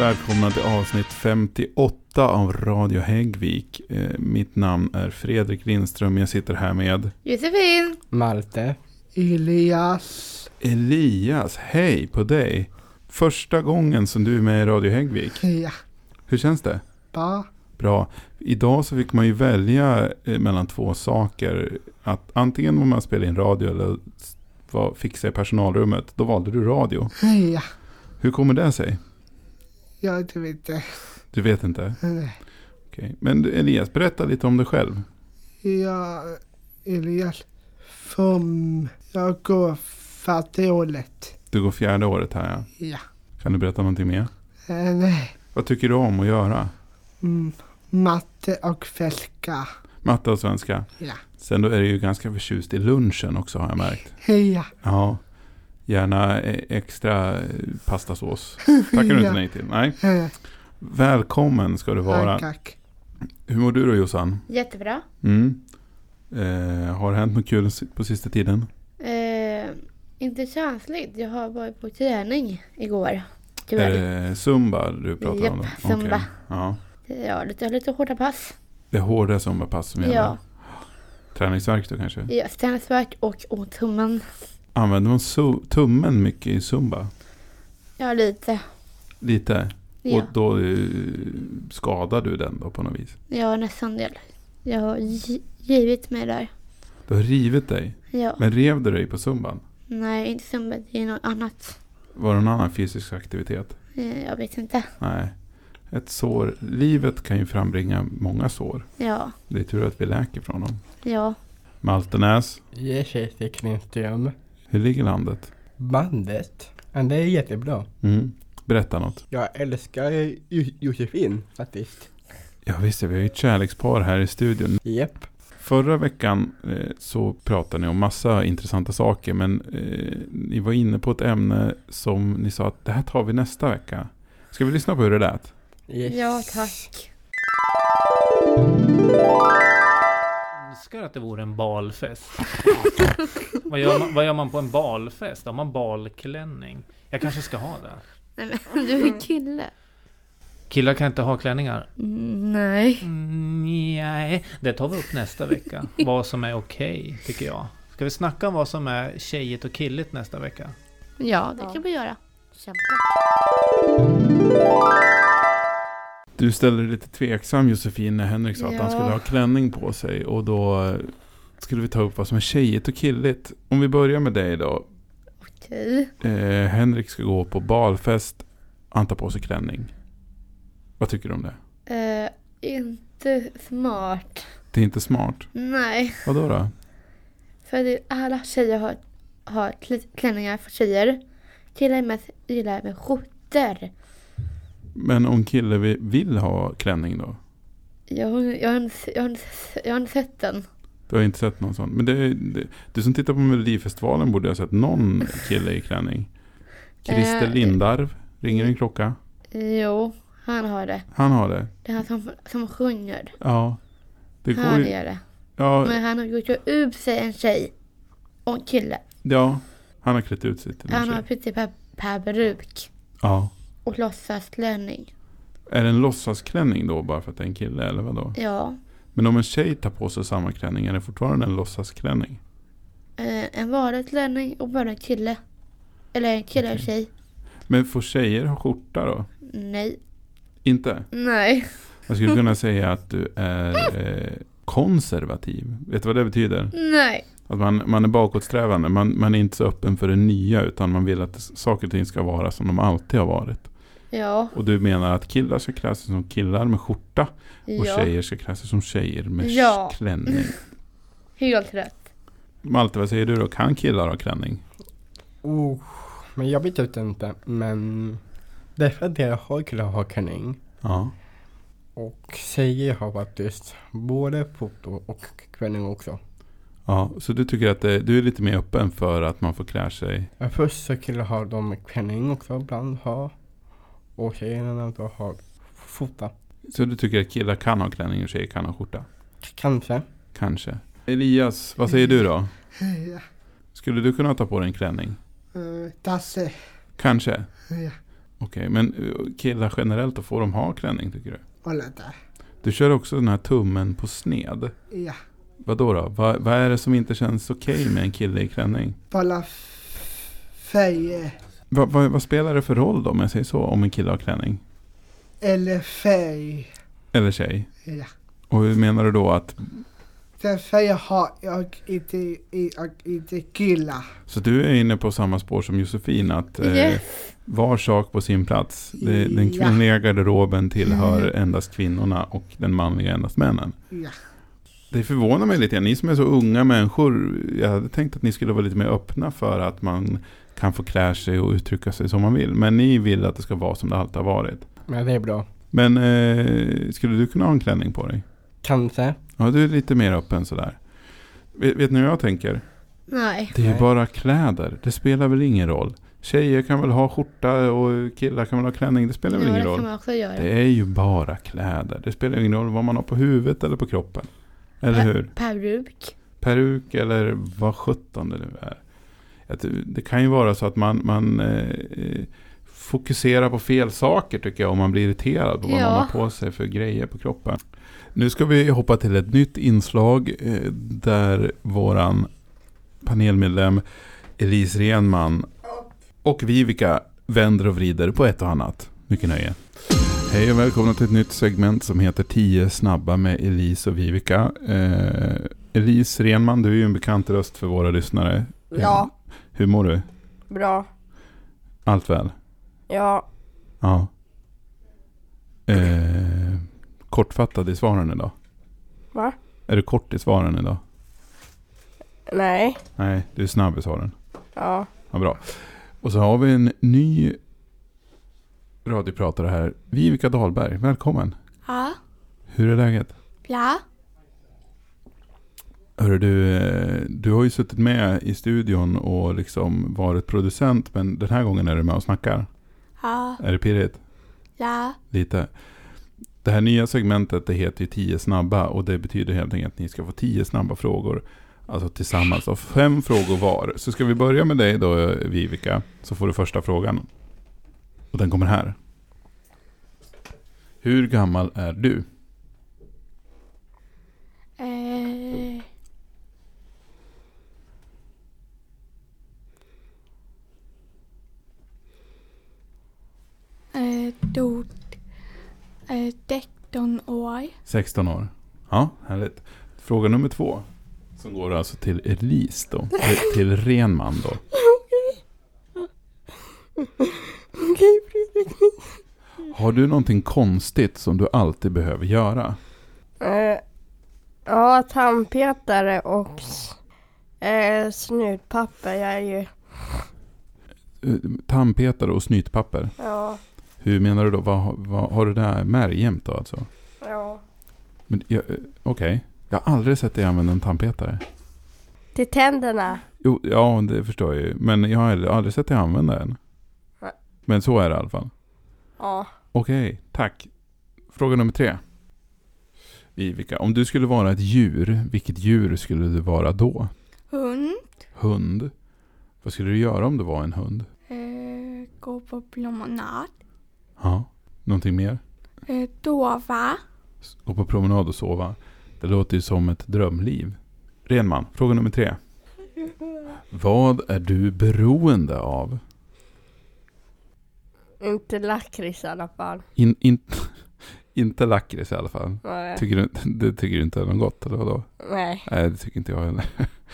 välkomna till avsnitt 58 av Radio Häggvik. Mitt namn är Fredrik Lindström. Jag sitter här med Josefin, Malte, Elias, hej på dig. Första gången som du är med i Radio Häggvik. Ja. Hur känns det? Bra. Idag så fick man ju välja mellan två saker. Att antingen om man spelar in radio eller fixa i personalrummet. Då valde du radio. Ja. Hur kommer det sig? Jag vet inte. Du vet inte? Nej. Okej. Men Elias, berätta lite om dig själv. Elias, jag går 4:e året. Du går 4:e året här, ja. Ja. Kan du berätta någonting mer? Nej. Vad tycker du om att göra? Matte och svenska. Matte och svenska. Ja. Sen då är det ju ganska förtjust i lunchen också, har jag märkt. Ja. Ja. Gärna extra pastasås. Tackar du inte nej till? Nej. Välkommen ska du vara. Tack. Hur mår du då, Jossan? Jättebra. Har det hänt något kul på sista tiden? Inte känsligt. Jag har varit på träning igår. Är det Zumba du pratar om? Japp, Zumba. Okay. Ja. Ja, lite hårda pass. Det är hårda Zumba-pass som gäller? Ja. Träningsvärk då kanske? Ja, träningsvärk och tummen. Använder man tummen mycket i Zumba? Ja, lite. Lite? Ja. Och då skadar du den då på något vis? Ja, nästan del. Jag har givit mig där. Du har rivit dig? Ja. Men rev du dig på Zumban? Nej, inte Zumba. Det är något annat. Var det någon annan fysisk aktivitet? Jag vet inte. Nej. Ett sår. Livet kan ju frambringa många sår. Ja. Det är tur att vi läker från dem. Ja. Maltenäs. Jessica Lindström. Hur ligger landet? Bandet. Ja, det är jättebra. Berätta något. Jag älskar Josefin faktiskt. Ja visst, vi har ju ett kärlekspar här i studion. Japp. Förra veckan så pratade ni om massa intressanta saker. Men ni var inne på ett ämne som ni sa att det här tar vi nästa vecka. Ska vi lyssna på hur det lät? Yes. Ja, tack. Jag önskar att det vore en balfest. Vad gör man på en balfest? Har man balklänning? Jag kanske ska ha det. Nej, men du är kille. Killar kan inte ha klänningar. Nej. Nej, det tar vi upp nästa vecka. Vad som är okej, tycker jag. Ska vi snacka om vad som är tjejigt och killigt nästa vecka? Ja, det kan vi göra. Du ställde dig lite tveksam, Josefin, när Henrik sa att han skulle ha klänning på sig. Och då skulle vi ta upp vad som är tjejigt och killigt. Om vi börjar med dig då. Okej. Henrik ska gå på balfest. Han tar på sig klänning. Vad tycker du om det? Inte smart. Det är inte smart. Nej. Vadå då? För alla tjejer har klänningar för tjejer. Killar gillar med skjortor. Men om kille vill ha klänning då? Jag har inte sett den. Du har inte sett någon sån. Men du som tittar på Melodifestivalen borde ha sett någon kille i klänning. Christer Lindarw, ringer en klocka? Jo, han har det. Han har det? Det är han som sjunger. Ja. Han gör det. Ja. Men han har gjort ut sig en tjej och en kille. Ja, han har klätt ut sig till en Han tjej. har precis peruk. Ja. Och låtsasklänning. Är det en låtsasklänning då bara för att det är en kille eller vadå? Ja. Men om en tjej tar på sig samma klänning är det fortfarande en låtsasklänning? En vanlig klänning och bara en kille. Eller en kille och tjej. Men får tjejer ha skjorta då? Nej. Inte? Nej. Jag skulle kunna säga att du är konservativ. Vet du vad det betyder? Nej. Att man är bakåtsträvande. Man är inte så öppen för det nya utan man vill att saker och ting ska vara som de alltid har varit. Ja. Och du menar att killar ska klä sig som killar med skjorta och tjejer ska klä sig som tjejer med klänning. Helt rätt. Malte, vad säger du då? Kan killar ha klänning? Men jag vet inte. Men därför att jag har killar ha klänning. Ja. Och tjejer har faktiskt både foto och klänning också. Ja, så du tycker att du är lite mer öppen för att man får klä sig? Ja, först så killar har de klänning också ibland ha. Och tjejerna då har fota. Så du tycker att killar kan ha klänning och tjejer kan ha skjorta? Kanske. Kanske. Elias, vad säger du då? Ja. Skulle du kunna ta på dig en klänning? Tasse. Kanske. Ja. Okej, men killar generellt då får de ha klänning tycker du? Kolla där. Du kör också den här tummen på sned. Ja. Vadå då? Vad är det som inte känns okej med en kille i klänning? Bara färger. Vad spelar det för roll då om jag säger så? Om en kille har klänning? Eller färg. Eller tjej? Ja. Och hur menar du då att... Den färger har jag inte killar. Så du är inne på samma spår som Josefin att var sak på sin plats. Den kvinnliga garderoben tillhör endast kvinnorna och den manliga endast männen. Ja. Det förvånar mig lite. Ni som är så unga människor, jag hade tänkt att ni skulle vara lite mer öppna för att man kan få klä sig och uttrycka sig som man vill. Men ni vill att det ska vara som det alltid har varit. Ja, det är bra. Men skulle du kunna ha en klänning på dig? Kanske. Ja, du är lite mer öppen sådär. Vet ni hur jag tänker? Nej. Det är ju bara kläder. Det spelar väl ingen roll. Tjejer kan väl ha skjorta och killar kan väl ha klänning. Det spelar väl ingen det roll. kan man också göra. Det är ju bara kläder. Det spelar ingen roll vad man har på huvudet eller på kroppen. Eller hur? Peruk eller vad 17 det nu är. Det kan ju vara så att man fokuserar på fel saker tycker jag. Om man blir irriterad på vad man har på sig för grejer på kroppen. Nu ska vi hoppa till ett nytt inslag där våran panelmedlem Elise Renman och Vivica vänder och vrider på ett och annat. Mycket nöje. Hej och välkomna till ett nytt segment som heter 10 snabba med Elise och Vivica. Elise Renman, du är ju en bekant röst för våra lyssnare. Ja. Hur mår du? Bra. Allt väl? Ja. Ja. Kortfattad i svaren idag. Va? Är du kort i svaren idag? Nej. Nej, du är snabb i svaren. Ja. Ja, bra. Och så har vi en ny radiopratare här. Vivica Dahlberg, välkommen. Ja. Hur är läget? Bra. Hörru du har ju suttit med i studion och liksom varit producent, men den här gången är du med och snackar. Ja. Är det pirrigt? Ja. Lite. Det här nya segmentet, det heter ju 10 snabba och det betyder helt enkelt att ni ska få 10 snabba frågor. Alltså tillsammans av 5 frågor var. Så ska vi börja med dig då, Vivica, så får du första frågan. Och den kommer här. Hur gammal är du? Då 16 år. 16 år. Ja, härligt. Fråga nummer 2. Som går alltså till Elise då. Till Renman då. Okej, Fredrik. Har du någonting konstigt som du alltid behöver göra? Ja, tandpetare och snutpapper. Jag är ju... Tandpetare och snytpapper? Ja. Hur menar du då? Vad har du där märgjämt då alltså? Ja. Men okej. Jag har aldrig sett dig använda en tandpetare. Till tänderna. Jo, ja, det förstår jag ju. Men jag har aldrig sett dig använda den. Nej. Men så är det i alla fall. Ja. Okej, tack. Fråga nummer 3. Vivica, om du skulle vara ett djur, vilket djur skulle du vara då? Hund. Hund. Vad skulle du göra om du var en hund? Gå på promenad. Ja, någonting mer? Dova. Gå på promenad och sova. Det låter ju som ett drömliv. Renman, fråga nummer 3. Vad är du beroende av? Inte lakrits i alla fall. Inte lakrits i alla fall. Nej. Det tycker du inte är något gott, eller vadå? Nej. Nej, det tycker inte jag heller.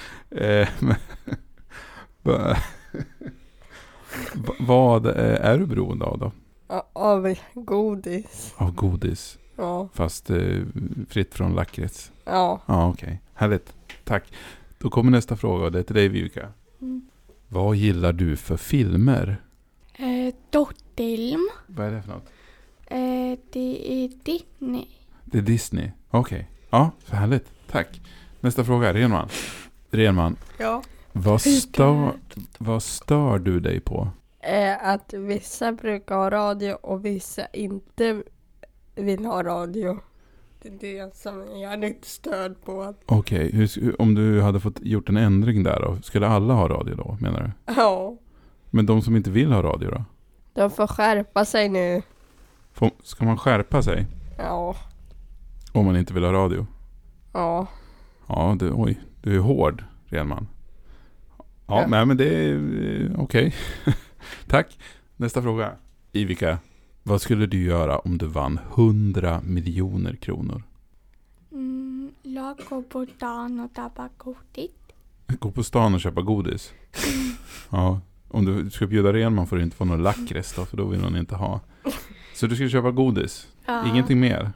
Vad är du beroende av då? Av godis. Av godis? Ja. Fast fritt från lakrits? Ja. Ja, okej. Härligt. Tack. Då kommer nästa fråga och det är till dig, Vivica. Vad gillar du för filmer? Dottfilm. Vad är det för något? Det är Disney. Det är Disney. Okej. Ja, så härligt. Tack. Nästa fråga, Renman. Ja. Vad stör du dig på? Att vissa brukar ha radio och vissa inte vill ha radio. Det är det som jag är lite störd på. Okej, om du hade fått gjort en ändring där då, skulle alla ha radio då, menar du? Ja. Men de som inte vill ha radio då? De får skärpa sig nu. Ska man skärpa sig? Ja. Om man inte vill ha radio? Ja. Ja, du är hård, Renman. Ja, nej, men det är okej. Tack. Nästa fråga. Ivica, vad skulle du göra om du vann 100 miljoner kronor? Jag går på stan och tappar godis. Gå på stan och köpa godis? Ja. Om du ska bjuda Renman får du inte få någon lakrest då, för då vill hon inte ha. Så du ska köpa godis? Ja. Ingenting mer?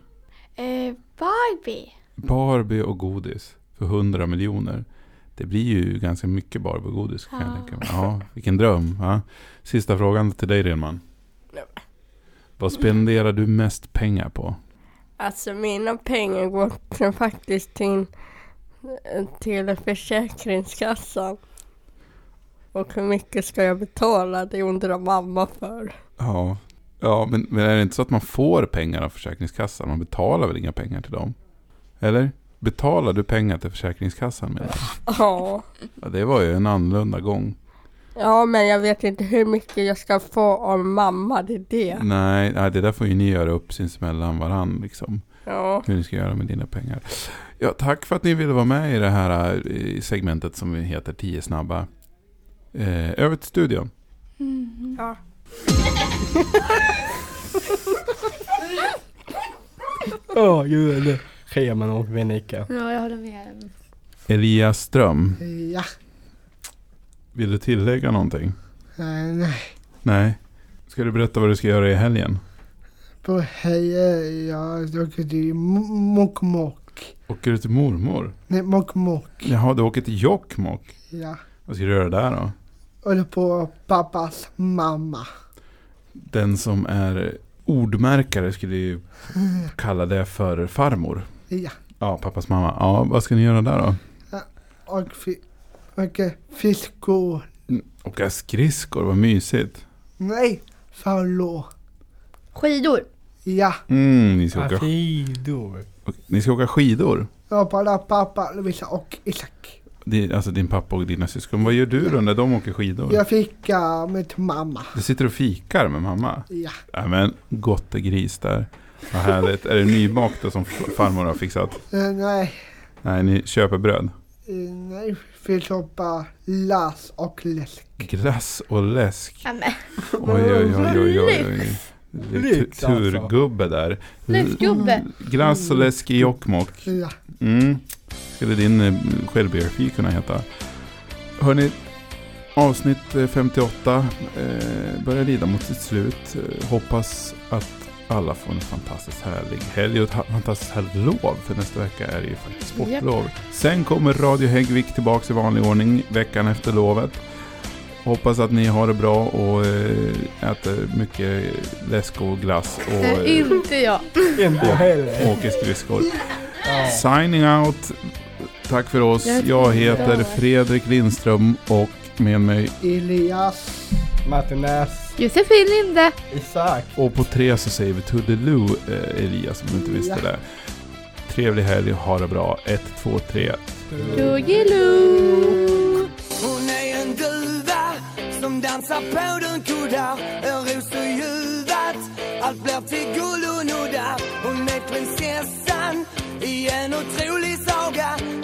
Barbie Och godis för 100 miljoner. Det blir ju ganska mycket Barbie och godis. Kan jag tänka mig. Ja, vilken dröm. Ja. Sista frågan till dig, Renman. Vad spenderar du mest pengar på? Alltså mina pengar går faktiskt till Försäkringskassan. Och hur mycket ska jag betala? Det undrar mamma för. Ja, men är det inte så att man får pengar av Försäkringskassan? Man betalar väl inga pengar till dem? Eller? Betalar du pengar till Försäkringskassan med det? Ja. Ja, det var ju en annorlunda gång. Ja, men jag vet inte hur mycket jag ska få av mamma, det är det. Nej, det där får ju ni göra upp sinsemellan varann liksom. Ja. Hur ni ska göra med dina pengar. Ja, tack för att ni ville vara med i det här segmentet som heter 10 snabba. Över till studion. Ja. Gud, det Scheman och Venica. Ja, jag håller med. Elias Ström, Ja. vill du tillägga någonting? Nej. Nej. Ska du berätta vad du ska göra i helgen? På helgen jag åker till Mokmok. Åker du till mormor? Nej, Mokmok. Jaha, du åker till Jokkmokk. Ja. Vad ska du göra där då? Och på pappas mamma. Den som är ordmärkare skulle ju kalla det för farmor. Ja. Ja, pappas mamma. Ja, vad ska ni göra där då? Och fiskor. Åka skridskor, vad mysigt. Nej, fallå. Skidor. Ja. Ni ska åka skidor. Ni ska åka skidor? Ja, bara pappa, Lovisa och Isak. Alltså din pappa och dina syskon. Vad gör du då när de åker skidor? Jag fikar med mamma. Du sitter och fikar med mamma? Ja. Ja, men gott gris där. Vad härligt. Är det nybakt då som farmor har fixat? Nej. Nej, ni köper bröd? Nej, vi köper glass och läsk. Glass och läsk? Amen. Oj. Turgubbe där. Läskgubbe. Glass och läsk i Jokkmokk. Ja. Skulle din självbiografi kunna heta. Hörrni, avsnitt 58 börjar lida mot sitt slut. Hoppas att alla får en fantastiskt härlig helg och ett fantastiskt härligt lov. För nästa vecka är det ju faktiskt sportlov. Sen kommer Radio Häggvik tillbaka i vanlig ordning veckan efter lovet. Hoppas att ni har det bra och äter mycket läsk och glass. Och, inte jag. Inte heller. Åker skridskor. Signing out. Tack för oss. Jag heter Fredrik Lindström och med mig Elias. Martinez. Josefin Linde. Isak. Och på 3 så säger vi Toodaloo, Elias, om du inte visste det. Trevlig helg, ha det bra. 1, 2, 3. Toodaloo. Hon är en duva som dansar på den kuddar. En ros och ljuvat, allt blir till gull och nuddar. Hon är prinsessan i en otrolig saga.